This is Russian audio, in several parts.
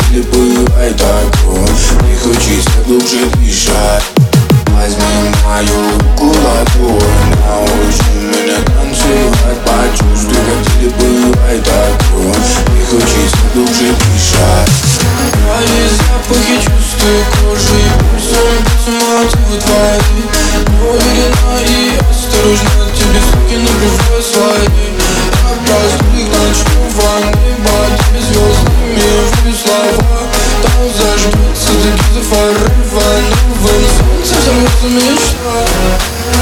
хотели бывать такое. Не хочется глубже дышать. Возьми мою руку ладонь, научи меня танцевать. Почувствуй, хотели бывать такое. Не хочется глубже дышать. Твои запахи чувствую кожей, пульсом мотивы твои. Уверенно и осторожно тебе соки набиваю свои. Как простых ночной ванны, под звездами вбью слова. Там заждется такие форыва, новым солнцем взорвется мечта.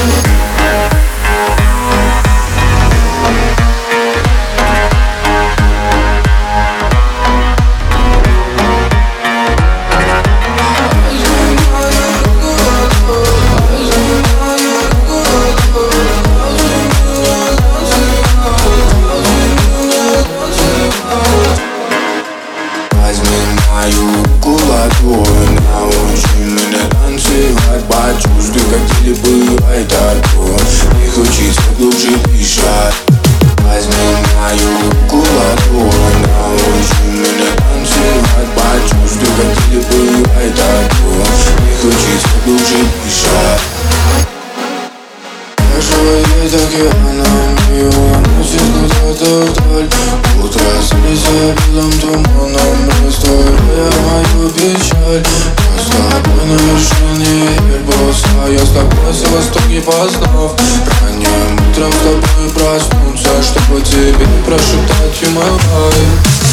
Мою руку ладонь, научи меня танцевать. Почувствуй, хотели бывать такое. Не хочется глубже дышать. Возьми мою руку ладонь, научи меня танцевать. Почувствуй, хотели бывать такое. Не хочется глубже дышать. Живые океаном ее уносит куда-то вдаль. Утро слезя белым туманом, растворяя мою печаль. Я с тобой на вершине Эльбруса, я с тобой за востоки познав. Ранним утром с тобой проснуться, чтобы тебе прошептать you my life.